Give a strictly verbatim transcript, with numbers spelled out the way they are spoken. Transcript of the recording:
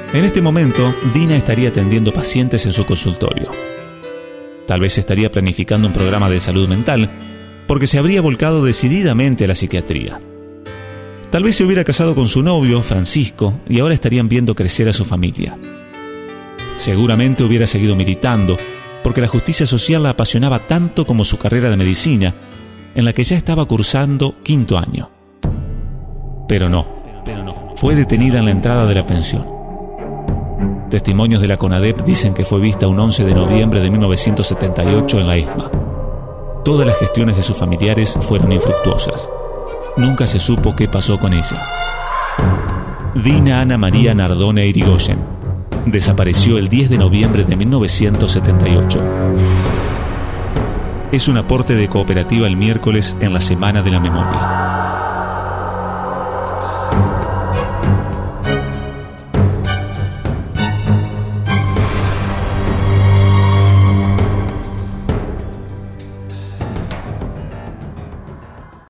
En este momento, Dina estaría atendiendo pacientes en su consultorio. Tal vez estaría planificando un programa de salud mental, porque se habría volcado decididamente a la psiquiatría. Tal vez se hubiera casado con su novio, Francisco, y ahora estarían viendo crecer a su familia. Seguramente hubiera seguido militando, porque la justicia social la apasionaba tanto como su carrera de medicina, en la que ya estaba cursando quinto año. Pero no, fue detenida en la entrada de la pensión. Testimonios de la CONADEP dicen que fue vista un once de noviembre de mil novecientos setenta y ocho en la ESMA. Todas las gestiones de sus familiares fueron infructuosas. Nunca se supo qué pasó con ella. Dina Ana María Nardone Irigoyen desapareció el diez de noviembre de mil novecientos setenta y ocho. Es un aporte de Cooperativa El Miércoles en la Semana de la Memoria.